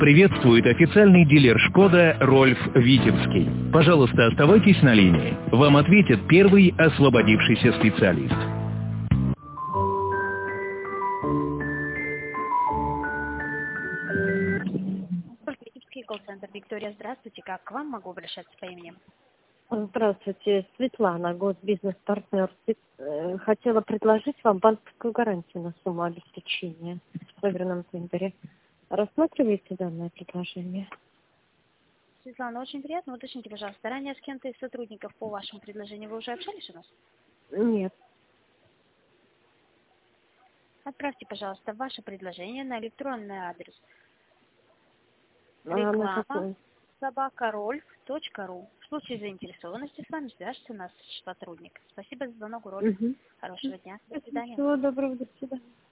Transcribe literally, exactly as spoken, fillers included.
Приветствует официальный дилер «Шкода» Рольф Витебский. Пожалуйста, оставайтесь на линии. Вам ответит первый освободившийся специалист. Витебский колл-центр. Виктория, здравствуйте. Как к вам могу обращаться по имени? Здравствуйте, Светлана, госбизнес-партнер. Э, Хотела предложить вам банковскую гарантию на сумму обеспечения в выигранном тендере. Рассматриваете данное предложение? Светлана, очень приятно. Уточните, пожалуйста, ранее с кем-то из сотрудников по вашему предложению вы уже общались у нас? Нет. Отправьте, пожалуйста, ваше предложение на электронный адрес А на реклама какой? собака рольф точка ру. В случае заинтересованности с вами свяжется наш сотрудник. Спасибо за звонок, Рольф. Угу. Хорошего дня. До свидания. Всего доброго, до свидания.